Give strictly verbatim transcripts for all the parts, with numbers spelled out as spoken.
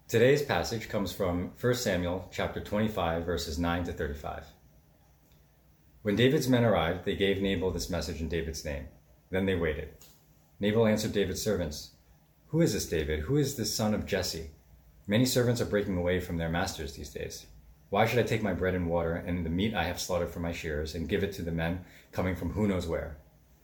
Today's passage comes from First Samuel chapter twenty-five, verses nine to thirty-five. When David's men arrived, they gave Nabal this message in David's name. Then they waited. Nabal answered David's servants, "Who is this David? Who is this son of Jesse? Many servants are breaking away from their masters these days. Why should I take my bread and water and the meat I have slaughtered for my shearers and give it to the men coming from who knows where?"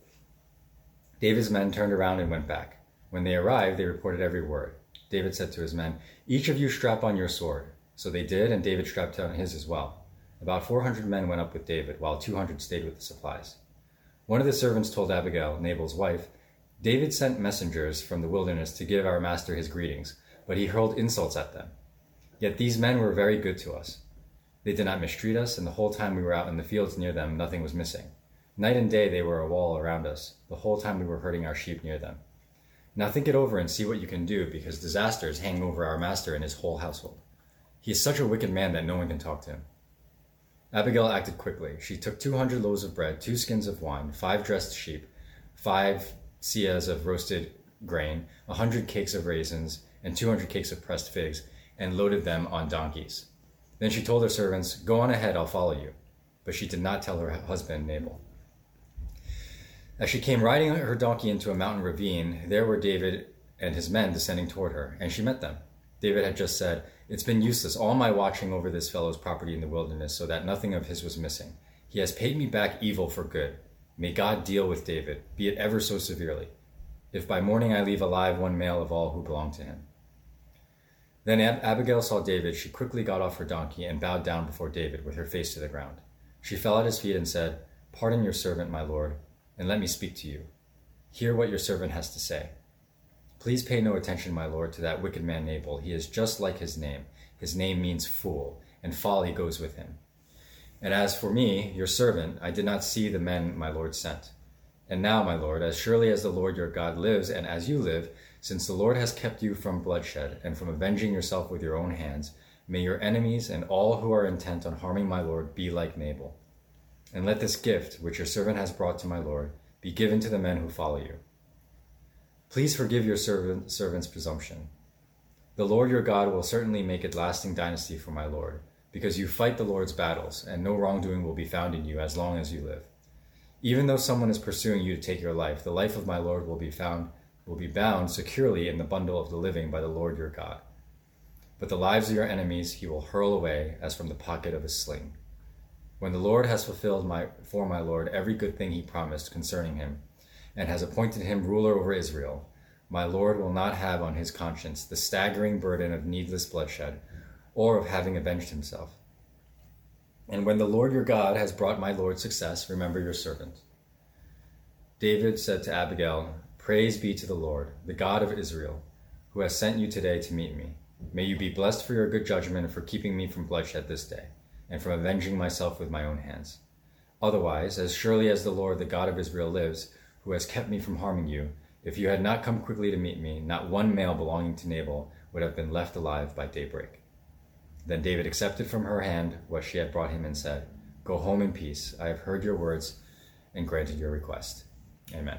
David's men turned around and went back. When they arrived, they reported every word. David said to his men, "Each of you strap on your sword." So they did, and David strapped on his as well. About four hundred men went up with David, while two hundred stayed with the supplies. One of the servants told Abigail, Nabal's wife, "David sent messengers from the wilderness to give our master his greetings, but he hurled insults at them. Yet these men were very good to us. They did not mistreat us, and the whole time we were out in the fields near them, nothing was missing. Night and day they were a wall around us, the whole time we were herding our sheep near them. Now think it over and see what you can do, because disaster is hanging over our master and his whole household. He is such a wicked man that no one can talk to him." Abigail acted quickly. She took two hundred loaves of bread, two skins of wine, five dressed sheep, five seahs of roasted grain, a hundred cakes of raisins, and two hundred cakes of pressed figs, and loaded them on donkeys. Then she told her servants, "Go on ahead, I'll follow you." But she did not tell her husband, Nabal. As she came riding her donkey into a mountain ravine, there were David and his men descending toward her, and she met them. David had just said, "It's been useless, all my watching over this fellow's property in the wilderness, so that nothing of his was missing. He has paid me back evil for good. May God deal with David, be it ever so severely, if by morning I leave alive one male of all who belong to him." Then Ab- Abigail saw David. She quickly got off her donkey and bowed down before David with her face to the ground. She fell at his feet and said, "Pardon your servant, my lord, and let me speak to you. Hear what your servant has to say. Please pay no attention, my lord, to that wicked man Nabal. He is just like his name. His name means fool, and folly goes with him. And as for me, your servant, I did not see the men my lord sent. And now, my lord, as surely as the Lord your God lives, and as you live, since the Lord has kept you from bloodshed and from avenging yourself with your own hands, may your enemies and all who are intent on harming my lord be like Nabal. And let this gift, which your servant has brought to my lord, be given to the men who follow you. Please forgive your servant, servant's presumption. The Lord your God will certainly make a lasting dynasty for my lord, because you fight the Lord's battles, and no wrongdoing will be found in you as long as you live. Even though someone is pursuing you to take your life, the life of my lord will be found, will be bound securely in the bundle of the living by the Lord your God. But the lives of your enemies he will hurl away as from the pocket of a sling. When the Lord has fulfilled my, for my lord every good thing he promised concerning him, and has appointed him ruler over Israel, my lord will not have on his conscience the staggering burden of needless bloodshed, or of having avenged himself. And when the Lord your God has brought my lord success, remember your servant." David said to Abigail, "Praise be to the Lord, the God of Israel, who has sent you today to meet me. May you be blessed for your good judgment and for keeping me from bloodshed this day, and from avenging myself with my own hands. Otherwise, as surely as the Lord, the God of Israel lives, who has kept me from harming you, if you had not come quickly to meet me, not one male belonging to Nabal would have been left alive by daybreak." Then David accepted from her hand what she had brought him and said, "Go home in peace. I have heard your words and granted your request." Amen.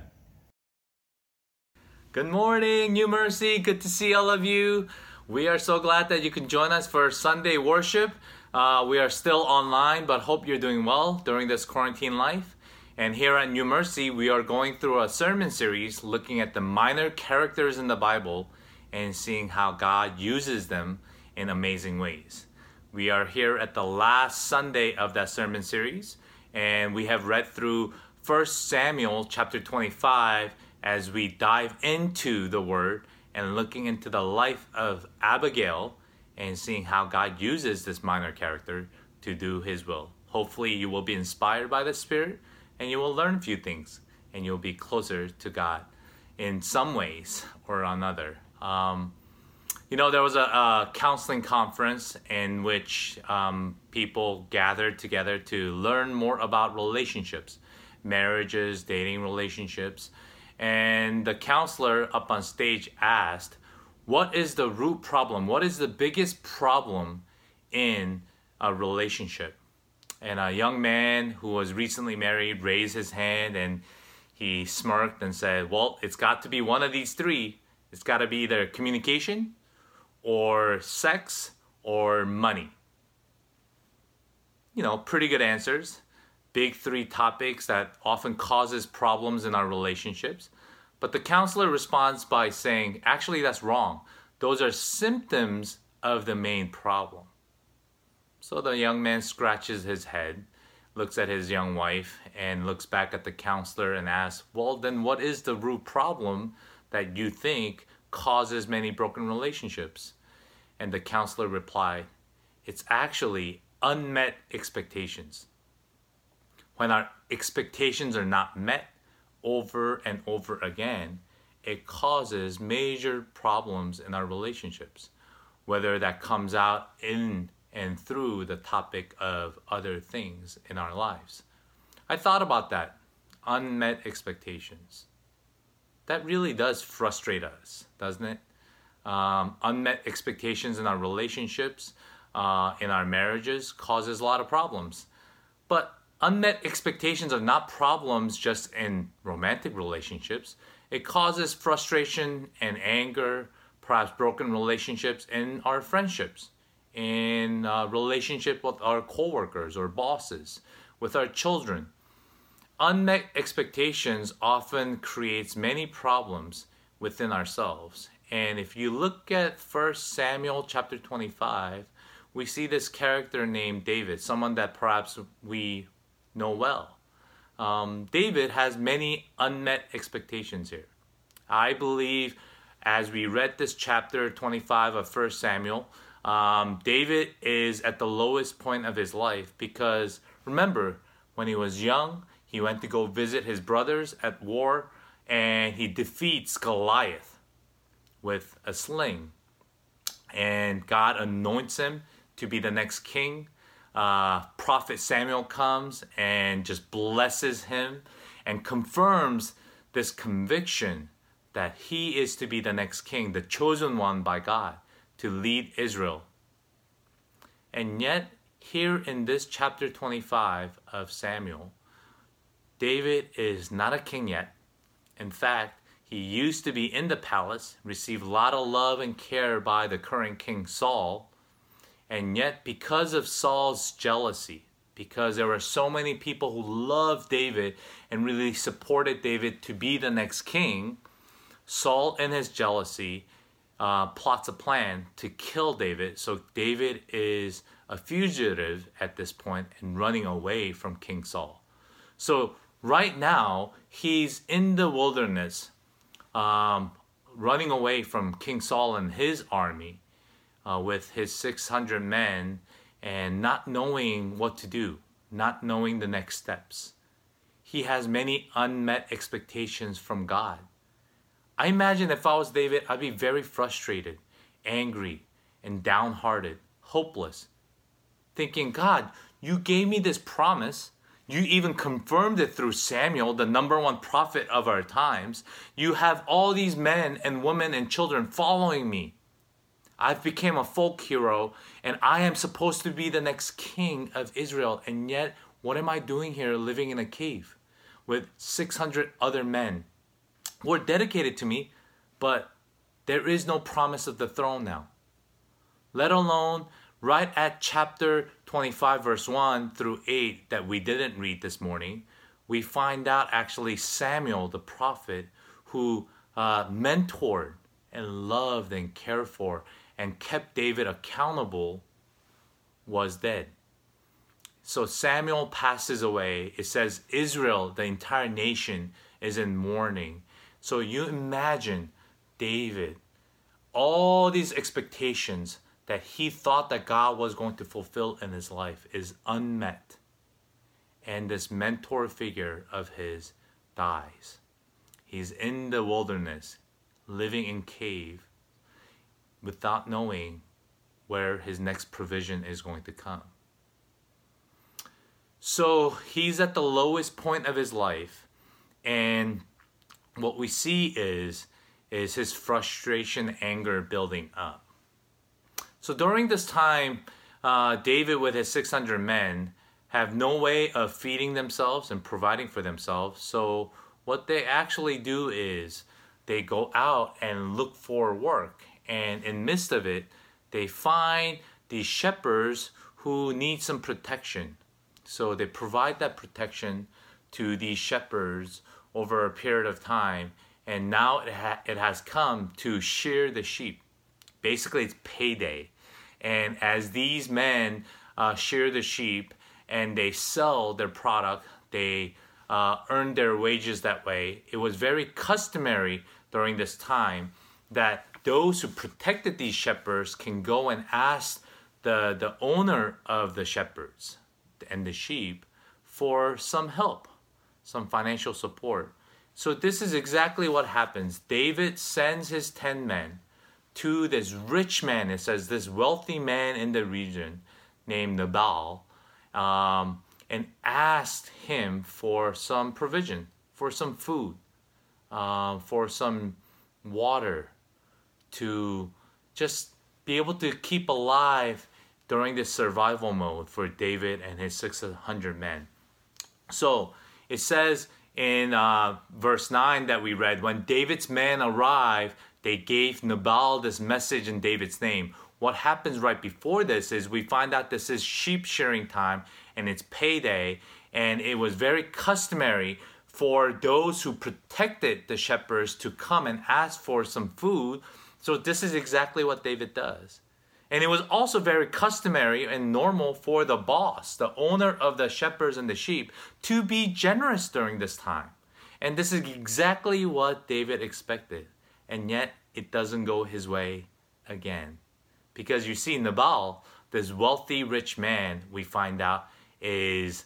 Good morning, New Mercy. Good to see all of you. We are so glad that you can join us for Sunday worship. Uh, we are still online, but hope you're doing well during this quarantine life. And here at New Mercy, we are going through a sermon series looking at the minor characters in the Bible and seeing how God uses them in amazing ways. We are here at the last Sunday of that sermon series, and we have read through First Samuel chapter twenty-five as we dive into the Word and looking into the life of Abigail and seeing how God uses this minor character to do His will. Hopefully you will be inspired by the Spirit and you will learn a few things and you'll be closer to God in some ways or another. Um, you know, there was a, a counseling conference in which um, people gathered together to learn more about relationships, marriages, dating relationships. And the counselor up on stage asked, what is the root problem? What is the biggest problem in a relationship? And a young man who was recently married raised his hand and he smirked and said, well, it's got to be one of these three. It's got to be either communication or sex, or money? You know, pretty good answers. Big three topics that often causes problems in our relationships. But the counselor responds by saying, actually, that's wrong. Those are symptoms of the main problem. So the young man scratches his head, looks at his young wife, and looks back at the counselor and asks, well, then what is the root problem that you think causes many broken relationships? And the counselor replied, it's actually unmet expectations. When our expectations are not met over and over again, it causes major problems in our relationships, whether that comes out in and through the topic of other things in our lives. I thought about that, unmet expectations. That really does frustrate us, doesn't it? Um, unmet expectations in our relationships, uh, in our marriages, causes a lot of problems. But unmet expectations are not problems just in romantic relationships. It causes frustration and anger, perhaps broken relationships in our friendships, in uh, relationship with our coworkers or bosses, with our children. Unmet expectations often creates many problems within ourselves. And if you look at First Samuel chapter twenty-five, we see this character named David, someone that perhaps we know well. Um, David has many unmet expectations here. I believe as we read this chapter twenty-five of First Samuel, um, David is at the lowest point of his life because remember, when he was young, he went to go visit his brothers at war and he defeats Goliath with a sling. And God anoints him to be the next king. Uh, Prophet Samuel comes and just blesses him and confirms this conviction that he is to be the next king, the chosen one by God to lead Israel. And yet, here in this chapter twenty-five of Samuel, David is not a king yet. In fact, he used to be in the palace, received a lot of love and care by the current king Saul. And yet, because of Saul's jealousy, because there were so many people who loved David and really supported David to be the next king, Saul, in his jealousy, uh, plots a plan to kill David. So David is a fugitive at this point and running away from King Saul. So right now, he's in the wilderness, um, running away from King Saul and his army. Uh, with his six hundred men and not knowing what to do, not knowing the next steps. He has many unmet expectations from God. I imagine if I was David, I'd be very frustrated, angry, and downhearted, hopeless, thinking, God, you gave me this promise. You even confirmed it through Samuel, the number one prophet of our times. You have all these men and women and children following me. I've become a folk hero, and I am supposed to be the next king of Israel. And yet, what am I doing here living in a cave with six hundred other men who are dedicated to me, but there is no promise of the throne now. Let alone right at chapter twenty-five, verse one through eight that we didn't read this morning, we find out actually Samuel, the prophet, who uh, mentored and loved and cared for and kept David accountable, was dead. So Samuel passes away. It says Israel, the entire nation, is in mourning. So you imagine David, all these expectations that he thought that God was going to fulfill in his life is unmet. And this mentor figure of his dies. He's in the wilderness, living in cave, without knowing where his next provision is going to come. So he's at the lowest point of his life, and what we see is, is his frustration, anger building up. So during this time, uh, David with his six hundred men have no way of feeding themselves and providing for themselves. So what they actually do is they go out and look for work. And in midst of it, they find these shepherds who need some protection. So they provide that protection to these shepherds over a period of time. And now it, ha- it has come to shear the sheep. Basically, it's payday. And as these men uh, shear the sheep and they sell their product, they uh, earn their wages that way. It was very customary during this time that those who protected these shepherds can go and ask the, the owner of the shepherds and the sheep for some help, some financial support. So this is exactly what happens. David sends his ten men to this rich man, it says this wealthy man in the region named Nabal, um, and asked him for some provision, for some food, uh, for some water, to just be able to keep alive during this survival mode for David and his six hundred men. So it says in uh, verse nine that we read, when David's men arrived, they gave Nabal this message in David's name. What happens right before this is we find out this is sheep shearing time and it's payday, and it was very customary for those who protected the shepherds to come and ask for some food. So this is exactly what David does. And it was also very customary and normal for the boss, the owner of the shepherds and the sheep, to be generous during this time. And this is exactly what David expected. And yet it doesn't go his way again. Because you see, Nabal, this wealthy rich man, we find out, is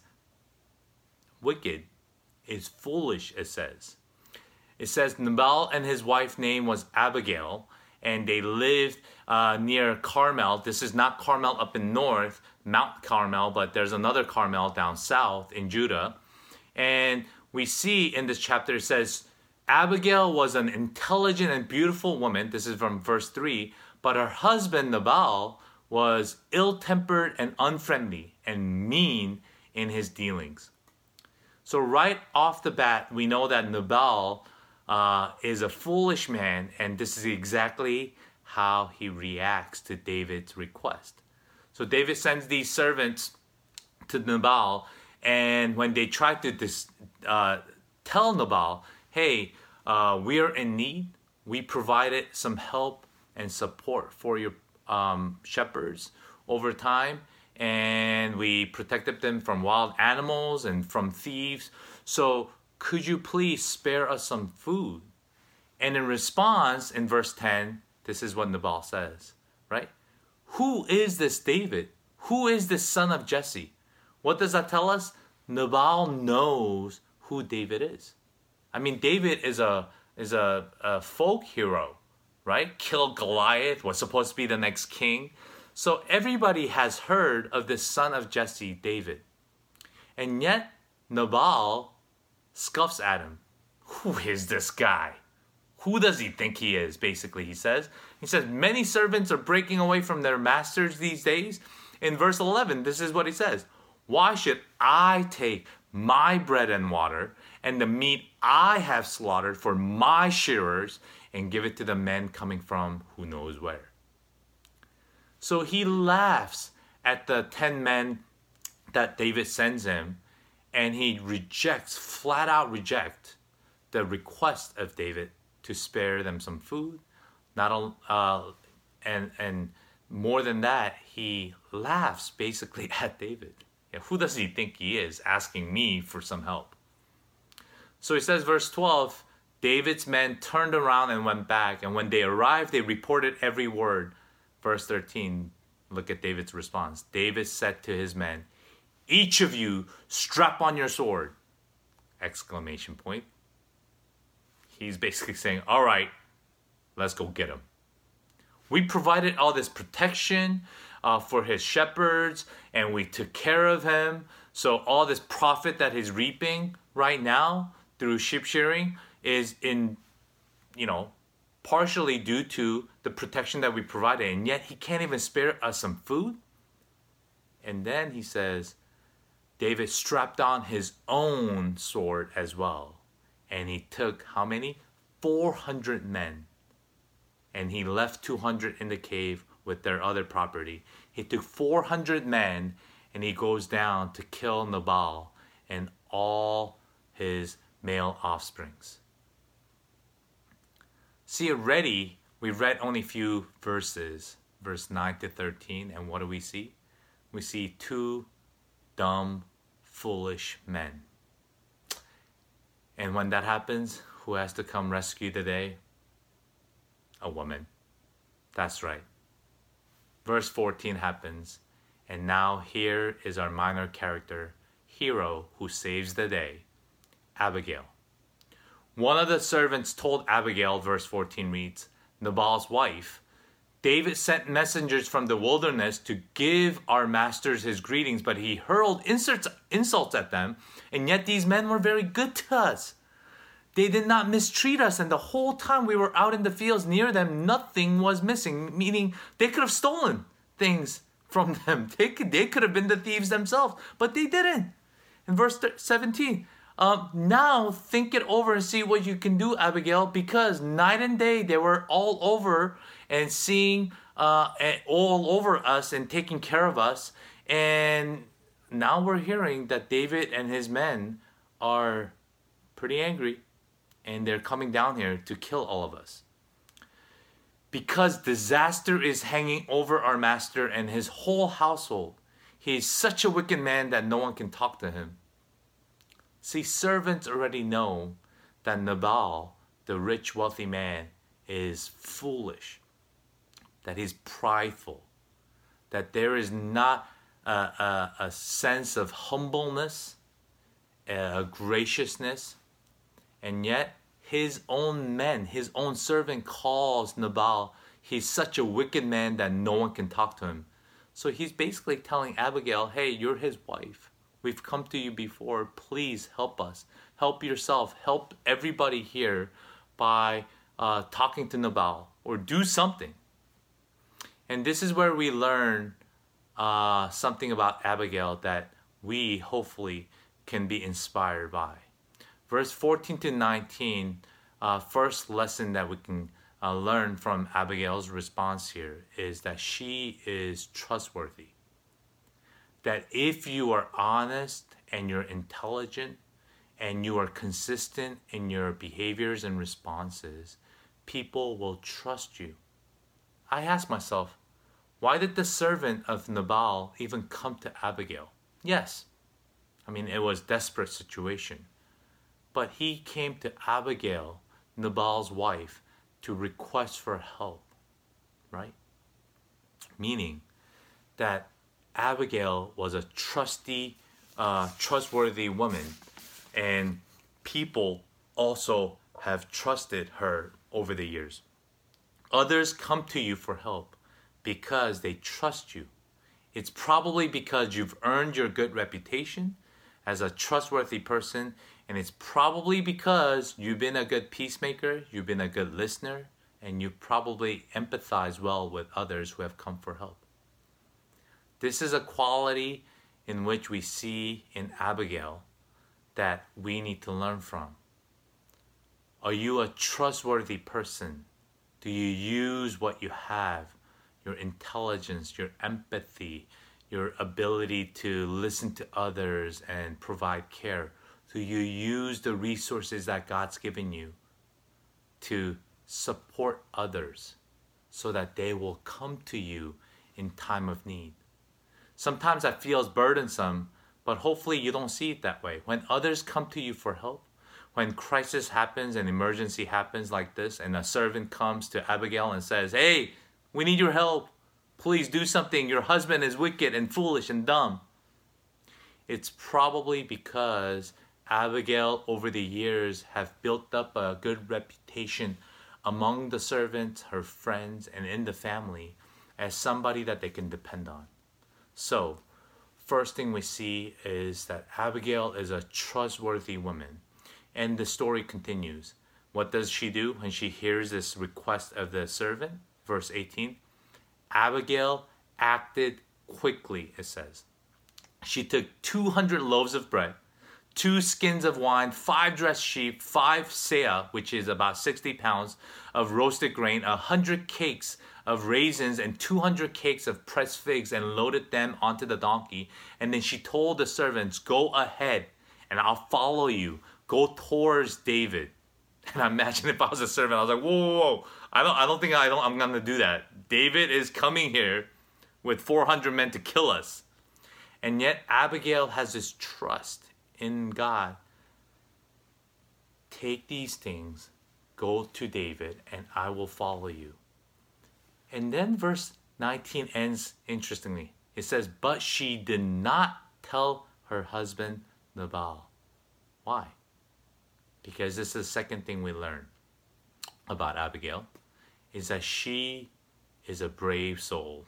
wicked, is foolish, it says. It says Nabal and his wife's name was Abigail, and they lived uh, near Carmel. This is not Carmel up in north, Mount Carmel, but there's another Carmel down south in Judah. And we see in this chapter, it says, Abigail was an intelligent and beautiful woman. This is from verse three. But her husband, Nabal, was ill-tempered and unfriendly and mean in his dealings. So right off the bat, we know that Nabal uh, is a foolish man, and this is exactly how he reacts to David's request. So David sends these servants to Nabal, and when they try to dis, uh, tell Nabal, hey, uh, we are in need, we provided some help and support for your um, shepherds over time, and we protected them from wild animals and from thieves. So could you please spare us some food? And in response, in verse ten, this is what Nabal says, right? Who is this David? Who is this son of Jesse? What does that tell us? Nabal knows who David is. I mean, David is a is a, a folk hero, right? Killed Goliath, was supposed to be the next king. So everybody has heard of this son of Jesse, David. And yet, Nabal scoffs at him. Who is this guy? Who does he think he is, basically, he says. He says, many servants are breaking away from their masters these days. In verse eleven, this is what he says. Why should I take my bread and water and the meat I have slaughtered for my shearers and give it to the men coming from who knows where? So he laughs at the ten men that David sends him, and he rejects, flat out rejects, the request of David to spare them some food. Not uh, and and more than that, he laughs basically at David. Yeah, who does he think he is, asking me for some help? So he says, verse twelve, David's men turned around and went back, and when they arrived, they reported every word. Verse thirteen, look at David's response. David said to his men, each of you strap on your sword! Exclamation point. He's basically saying, all right, let's go get him. We provided all this protection uh, for his shepherds, and we took care of him. So all this profit that he's reaping right now through sheep shearing is in, you know, partially due to the protection that we provided. And yet he can't even spare us some food. And then he says, David strapped on his own sword as well. And he took how many? four hundred men. and he left two hundred in the cave with their other property. He took four hundred men, and he goes down to kill Nabal and all his male offsprings. See, already we read only a few verses, verse nine to thirteen, and what do we see? We see two dumb, foolish men. And when that happens, who has to come rescue the day? A woman. That's right. Verse fourteen happens, and now here is our minor character, hero who saves the day, Abigail. One of the servants told Abigail, verse fourteen reads, Nabal's wife, David sent messengers from the wilderness to give our masters his greetings, but he hurled insults, insults at them, and yet these men were very good to us. They did not mistreat us, and the whole time we were out in the fields near them, nothing was missing, meaning they could have stolen things from them. They could, they could have been the thieves themselves, but they didn't. In verse seventeen, um, now think it over and see what you can do, Abigail, because night and day they were all over and seeing uh, all over us and taking care of us. And now we're hearing that David and his men are pretty angry, and they're coming down here to kill all of us. Because disaster is hanging over our master and his whole household. He is such a wicked man that no one can talk to him. See, servants already know that Nabal, the rich, wealthy man, is foolish, that he's prideful, that there is not a, a, a sense of humbleness, a graciousness, and yet his own men, his own servant calls Nabal, he's such a wicked man that no one can talk to him. So he's basically telling Abigail, hey, you're his wife. We've come to you before. Please help us. Help yourself. Help everybody here by uh, talking to Nabal or do something. And this is where we learn uh, something about Abigail that we hopefully can be inspired by. Verse fourteen to nineteen, uh, first lesson that we can uh, learn from Abigail's response here is that she is trustworthy. That if you are honest and you're intelligent and you are consistent in your behaviors and responses, people will trust you. I ask myself, why did the servant of Nabal even come to Abigail? Yes, I mean, it was a desperate situation. But he came to Abigail, Nabal's wife, to request for help, right? Meaning that Abigail was a trusty, uh, trustworthy woman, and people also have trusted her over the years. Others come to you for help because they trust you. It's probably because you've earned your good reputation as a trustworthy person, and it's probably because you've been a good peacemaker, you've been a good listener, and you probably empathize well with others who have come for help. This is a quality in which we see in Abigail that we need to learn from. Are you a trustworthy person? Do you use what you have, your intelligence, your empathy, your ability to listen to others and provide care? Do you use the resources that God's given you to support others so that they will come to you in time of need? Sometimes that feels burdensome, but hopefully you don't see it that way. When others come to you for help, when crisis happens and emergency happens like this, and a servant comes to Abigail and says, hey, we need your help. Please do something. Your husband is wicked and foolish and dumb. It's probably because Abigail over the years have built up a good reputation among the servants, her friends, and in the family as somebody that they can depend on. So, first thing we see is that Abigail is a trustworthy woman. And the story continues. What does she do when she hears this request of the servant? Verse eighteen. Abigail acted quickly, it says. She took two hundred loaves of bread, two skins of wine, five dressed sheep, five seah, which is about sixty pounds of roasted grain, a hundred cakes of raisins, and two hundred cakes of pressed figs, and loaded them onto the donkey. And then she told the servants, go ahead and I'll follow you. Go towards David. And I imagine if I was a servant, I was like, whoa, whoa, whoa. I don't, I don't think I don't, I'm going to do that. David is coming here with four hundred men to kill us. And yet Abigail has this trust in God. Take these things, go to David, and I will follow you. And then verse nineteen ends interestingly. It says, but she did not tell her husband Nabal. Why? Because this is the second thing we learn about Abigail, is that she is a brave soul.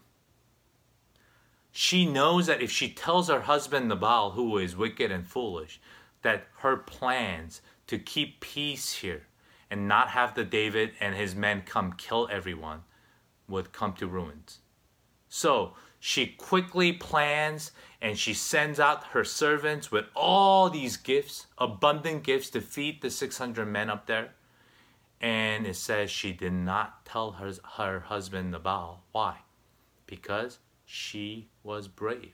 She knows that if she tells her husband Nabal, who is wicked and foolish, that her plans to keep peace here and not have the David and his men come kill everyone would come to ruins. So she quickly plans and she sends out her servants with all these gifts, abundant gifts to feed the six hundred men up there. And it says she did not tell her, her husband Nabal. Why? Because she was brave.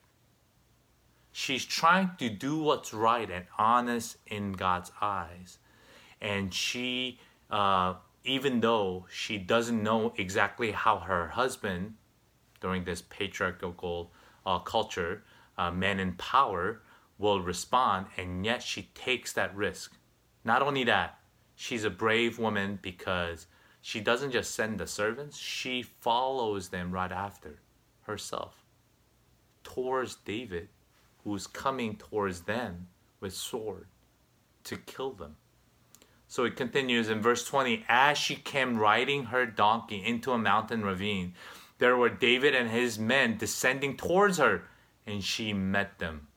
She's trying to do what's right and honest in God's eyes. And she, uh, even though she doesn't know exactly how her husband, during this patriarchal uh, culture, uh, men in power, will respond, and yet she takes that risk. Not only that, she's a brave woman because she doesn't just send the servants, she follows them right after herself towards David, who's coming towards them with sword to kill them. So it continues in verse twenty, as she came riding her donkey into a mountain ravine, there were David and his men descending towards her, and she met them.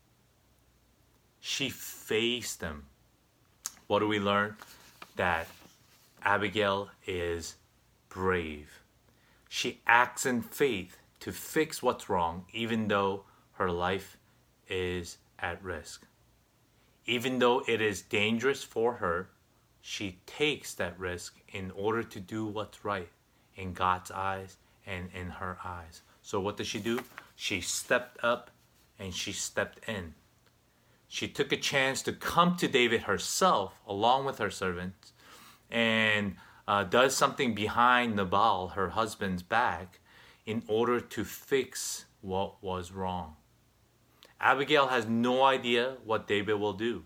She faced them. What do we learn? That Abigail is brave. She acts in faith to fix what's wrong, even though her life is at risk. Even though it is dangerous for her, she takes that risk in order to do what's right in God's eyes and in her eyes. So what does she do? She stepped up and she stepped in. She took a chance to come to David herself along with her servants and uh, does something behind Nabal, her husband's back, in order to fix what was wrong. Abigail has no idea what David will do.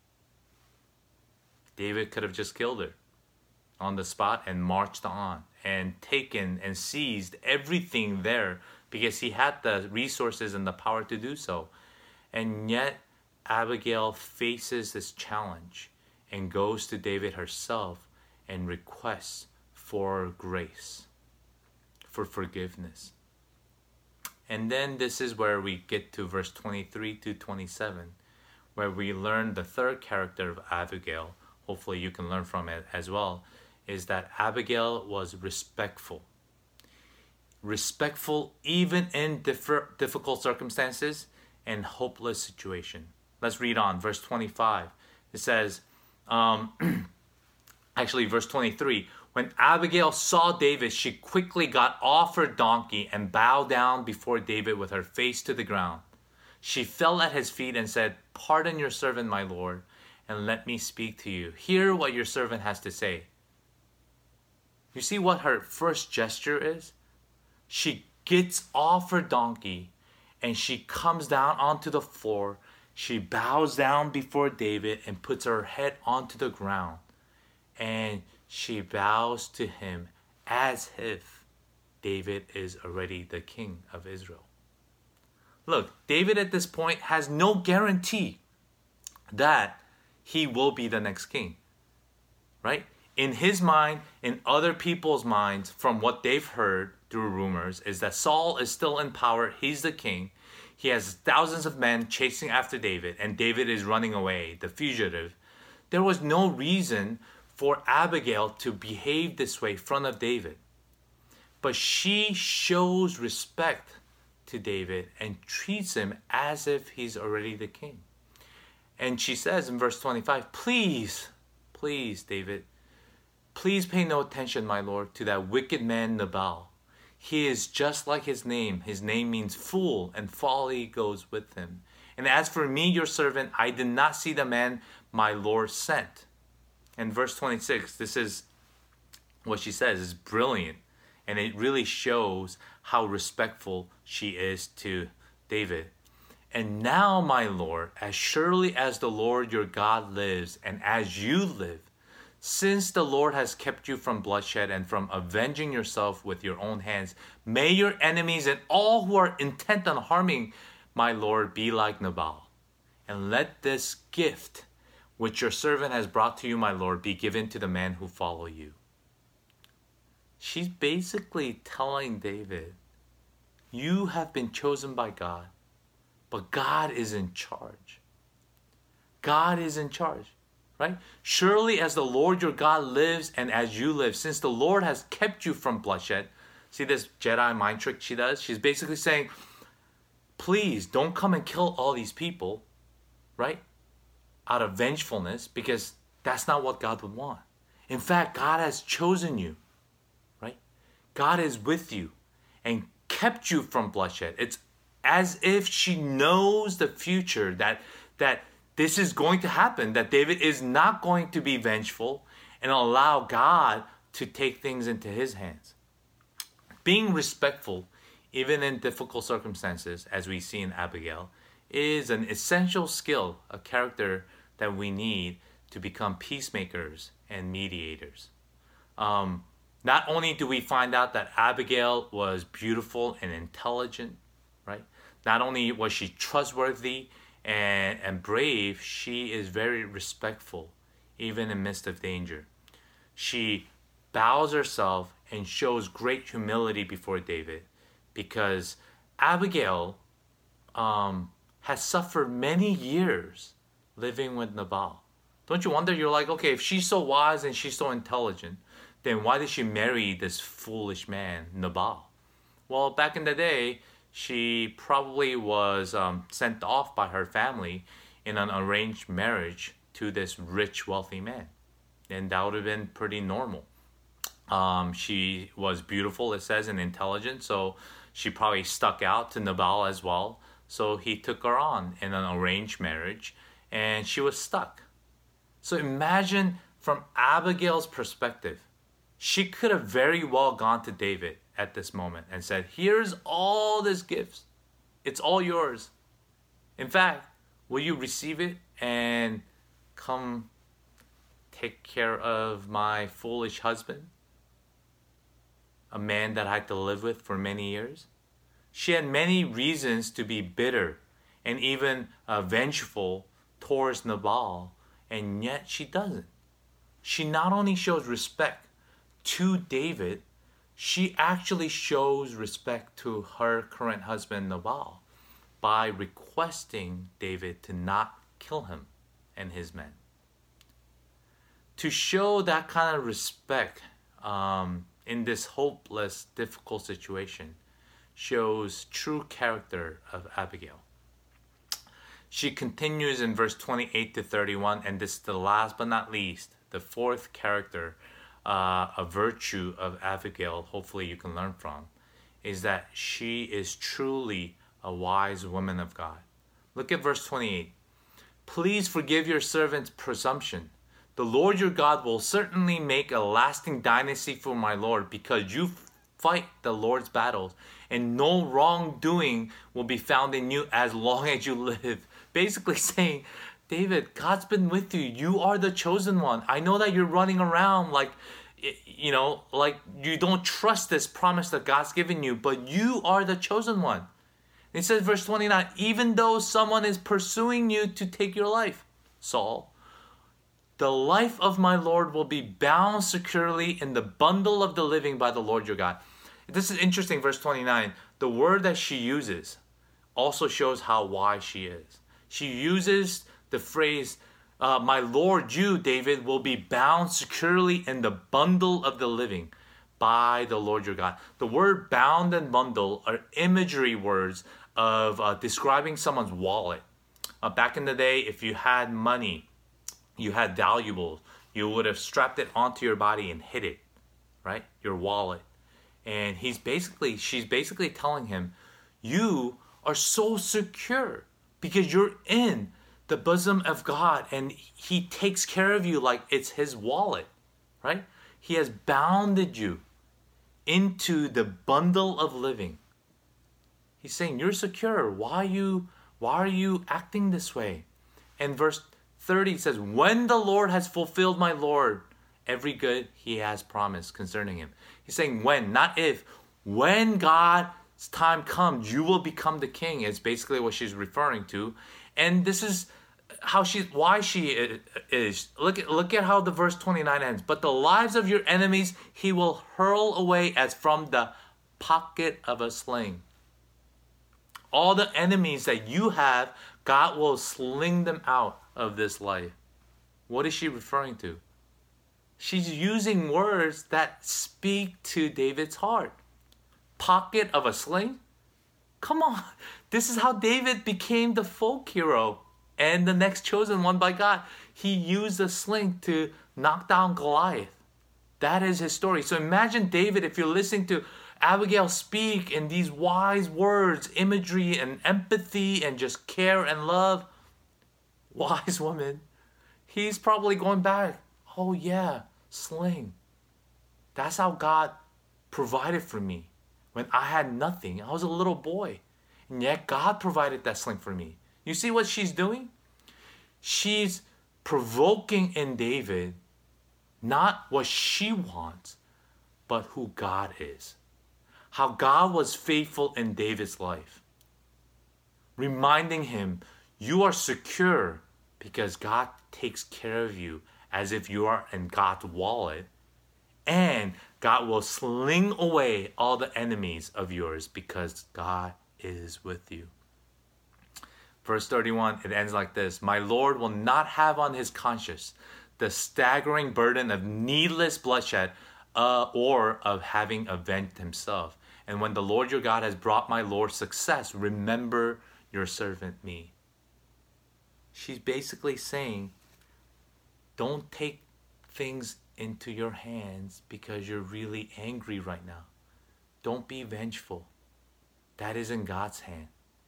David could have just killed her on the spot and marched on and taken and seized everything there because he had the resources and the power to do so. And yet Abigail faces this challenge and goes to David herself and requests for grace, for forgiveness. And then this is where we get to verse twenty-three to twenty-seven, where we learn the third character of Abigail. Hopefully you can learn from it as well, is that Abigail was respectful. Respectful even in differ, difficult circumstances and hopeless situation. Let's read on, verse twenty-five. It says, um, actually verse twenty-three, when Abigail saw David, she quickly got off her donkey and bowed down before David with her face to the ground. She fell at his feet and said, pardon your servant, my lord, and let me speak to you. Hear what your servant has to say. You see what her first gesture is? She gets off her donkey and she comes down onto the floor. She bows down before David and puts her head onto the ground. And she bows to him as if David is already the king of Israel. Look, David at this point has no guarantee that he will be the next king, right? In his mind, in other people's minds, from what they've heard through rumors, is that Saul is still in power. He's the king. He has thousands of men chasing after David, and David is running away, the fugitive. There was no reason for Abigail to behave this way in front of David. But she shows respect to David and treats him as if he's already the king. And she says in verse twenty-five, please, please, David, please pay no attention, my lord, to that wicked man Nabal. He is just like his name. His name means fool, and folly goes with him. And as for me, your servant, I did not see the man my lord sent. And verse twenty-six, this is what she says, is brilliant. And it really shows how respectful she is to David. And now, my lord, as surely as the Lord your God lives, and as you live, since the Lord has kept you from bloodshed and from avenging yourself with your own hands, may your enemies and all who are intent on harming my Lord be like Nabal. And let this gift which your servant has brought to you, my Lord, be given to the men who follow you. She's basically telling David, you have been chosen by God, but God is in charge. God is in charge. Right? Surely as the Lord your God lives and as you live, since the Lord has kept you from bloodshed. See this Jedi mind trick she does? She's basically saying, please don't come and kill all these people, right? Out of vengefulness, because that's not what God would want. In fact, God has chosen you, right? God is with you and kept you from bloodshed. It's as if she knows the future, that that this is going to happen, that David is not going to be vengeful and allow God to take things into his hands. Being respectful, even in difficult circumstances, as we see in Abigail, is an essential skill, a character that we need to become peacemakers and mediators. Um, not only do we find out that Abigail was beautiful and intelligent, right? Not only was she trustworthy And, and brave, she is very respectful, even in midst of danger. She bows herself and shows great humility before David, because Abigail um, has suffered many years living with Nabal. Don't you wonder? You're like, okay, if she's so wise and she's so intelligent, then why did she marry this foolish man, Nabal? Well, back in the day, she probably was um, sent off by her family in an arranged marriage to this rich, wealthy man. And that would have been pretty normal. Um, she was beautiful, it says, and intelligent, so she probably stuck out to Nabal as well. So he took her on in an arranged marriage, and she was stuck. So imagine from Abigail's perspective, she could have very well gone to David at this moment and said, here's all these gifts. It's all yours. In fact, will you receive it and come take care of my foolish husband? A man that I had to live with for many years. She had many reasons to be bitter and even uh, vengeful towards Nabal, and yet she doesn't. She not only shows respect to David, she actually shows respect to her current husband Nabal by requesting David to not kill him and his men. To show that kind of respect um, in this hopeless, difficult situation shows true character of Abigail. She continues in verse twenty-eight to thirty-one, and this is the last but not least, the fourth character, uh, a virtue of Abigail, hopefully you can learn from, is that she is truly a wise woman of God. Look at verse twenty-eight. Please forgive your servant's presumption. The Lord your God will certainly make a lasting dynasty for my Lord, because you fight the Lord's battles, and no wrongdoing will be found in you as long as you live. Basically saying, David, God's been with you. You are the chosen one. I know that you're running around like, you know, like you don't trust this promise that God's given you, but you are the chosen one. It says, verse twenty-nine, even though someone is pursuing you to take your life, Saul, the life of my Lord will be bound securely in the bundle of the living by the Lord your God. This is interesting, verse twenty-nine. The word that she uses also shows how wise she is. She uses the phrase, uh, my Lord, you, David, will be bound securely in the bundle of the living by the Lord your God. The word bound and bundle are imagery words of uh, describing someone's wallet. Uh, back in the day, if you had money, you had valuables, you would have strapped it onto your body and hid it, right? Your wallet. And he's basically, she's basically telling him, you are so secure because you're in the bosom of God and he takes care of you like it's his wallet, right? He has bounded you into the bundle of living. He's saying, you're secure. Why are you, why are you acting this way? And verse thirty says, when the Lord has fulfilled my Lord every good he has promised concerning him. He's saying when, not if. When God's time comes, you will become the king. It's basically what she's referring to. And this is how she, why she is. Look at, look at how the verse twenty-nine ends. But the lives of your enemies he will hurl away as from the pocket of a sling. All the enemies that you have, God will sling them out of this life. What is she referring to? She's using words that speak to David's heart. Pocket of a sling? Come on. This is how David became the folk hero and the next chosen one by God. He used a sling to knock down Goliath. That is his story. So imagine David, if you're listening to Abigail speak in these wise words, imagery and empathy and just care and love. Wise woman. He's probably going back. Oh yeah, sling. That's how God provided for me. When I had nothing, I was a little boy. And yet God provided that sling for me. You see what she's doing? She's provoking in David not what she wants, but who God is. How God was faithful in David's life. Reminding him, you are secure because God takes care of you as if you are in God's wallet. And God will sling away all the enemies of yours because God is with you. Verse thirty-one, it ends like this. My Lord will not have on his conscience the staggering burden of needless bloodshed uh, or of having avenged himself. And when the Lord your God has brought my Lord success, remember your servant me. She's basically saying, don't take things into your hands because you're really angry right now. Don't be vengeful. That is in God's hand.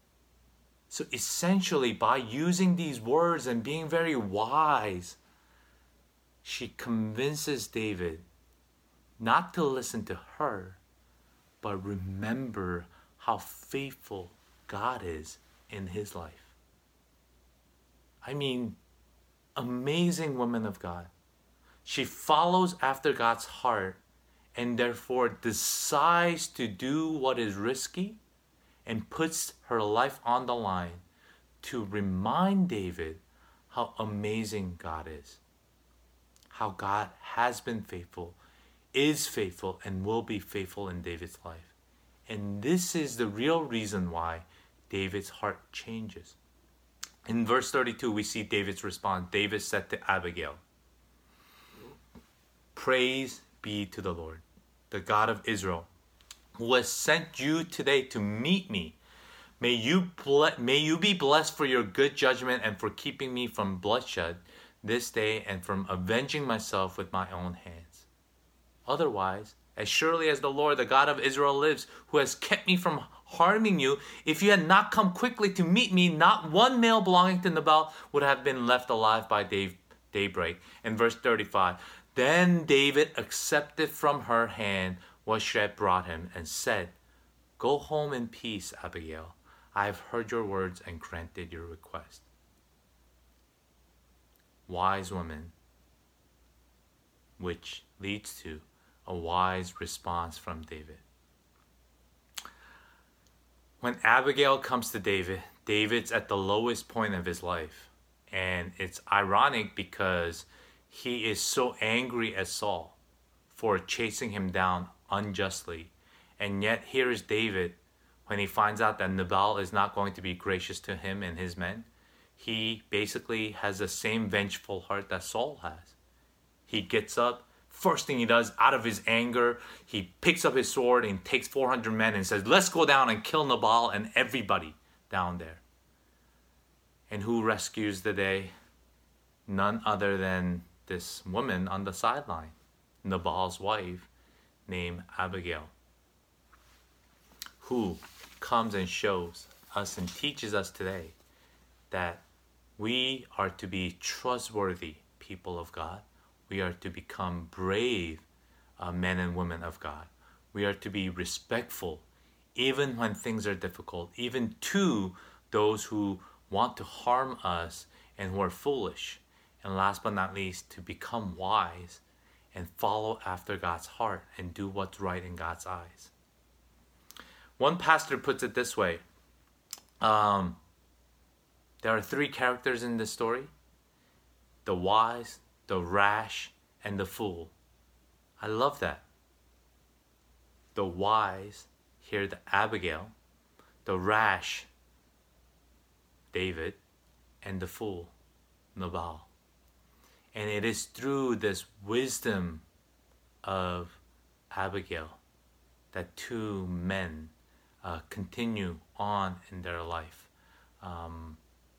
So essentially, by using these words and being very wise, she convinces David not to listen to her, but remember how faithful God is in his life. I mean, amazing woman of God. She follows after God's heart and therefore decides to do what is risky and puts her life on the line to remind David how amazing God is. How God has been faithful, is faithful, and will be faithful in David's life. And this is the real reason why David's heart changes. In verse thirty-two, we see David's response. David said to Abigail, praise be to the Lord, the God of Israel, who has sent you today to meet me. May you, ble- may you be blessed for your good judgment and for keeping me from bloodshed this day and from avenging myself with my own hands. Otherwise, as surely as the Lord, the God of Israel lives, who has kept me from harming you, if you had not come quickly to meet me, not one male belonging to Nabal would have been left alive by day, daybreak. In verse thirty-five, then David accepted from her hand what she had brought him and said, go home in peace, Abigail. I have heard your words and granted your request. Wise woman, which leads to a wise response from David. When Abigail comes to David, David's at the lowest point of his life. And it's ironic because he is so angry at Saul for chasing him down unjustly. And yet here is David, when he finds out that Nabal is not going to be gracious to him and his men. He basically has the same vengeful heart that Saul has. He gets up, first thing he does, out of his anger, he picks up his sword and takes four hundred men and says, let's go down and kill Nabal and everybody down there. And who rescues the day? None other than this woman on the sideline, Nabal's wife, named Abigail, who comes and shows us and teaches us today that we are to be trustworthy people of God. We are to become brave uh, men and women of God. We are to be respectful even when things are difficult, even to those who want to harm us and who are foolish. And last but not least, to become wise and follow after God's heart and do what's right in God's eyes. One pastor puts it this way. Um, there are three characters in this story: the wise, the rash, and the fool. I love that. The wise, here the Abigail, the rash, David, and the fool, Nabal. And it is through this wisdom of Abigail that two men uh, continue on in their life. Um,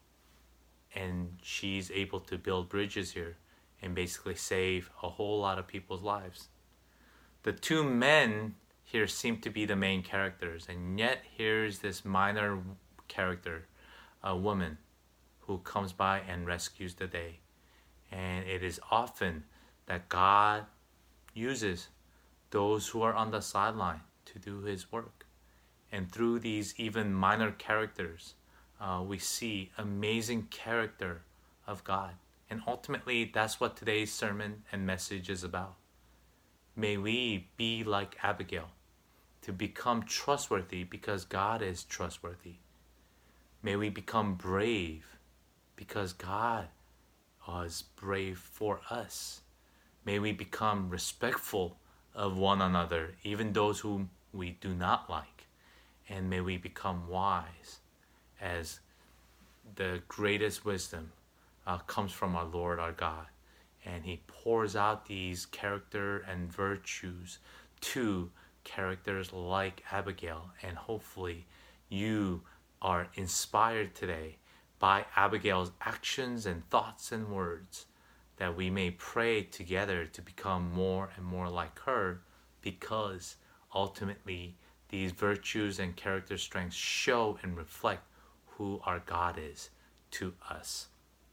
and she's able to build bridges here and basically save a whole lot of people's lives. The two men here seem to be the main characters, and yet here's this minor character, a woman, who comes by and rescues the day. And it is often that God uses those who are on the sideline to do His work. And through these even minor characters, uh, we see amazing character of God. And ultimately, that's what today's sermon and message is about. May we be like Abigail, to become trustworthy because God is trustworthy. May we become brave because God is brave for us. May we become respectful of one another, even those whom we do not like. And may we become wise, as the greatest wisdom uh, comes from our Lord our God. And He pours out these character and virtues to characters like Abigail. And hopefully you are inspired today by Abigail's actions and thoughts and words, that we may pray together to become more and more like her, because ultimately these virtues and character strengths show and reflect who our God is to us.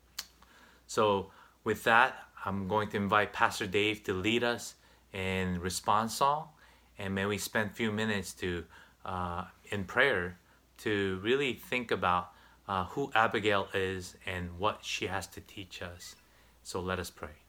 So with that, I'm going to invite Pastor Dave to lead us in response song, and may we spend a few minutes to uh, in prayer to really think about uh, who Abigail is and what she has to teach us. So let us pray.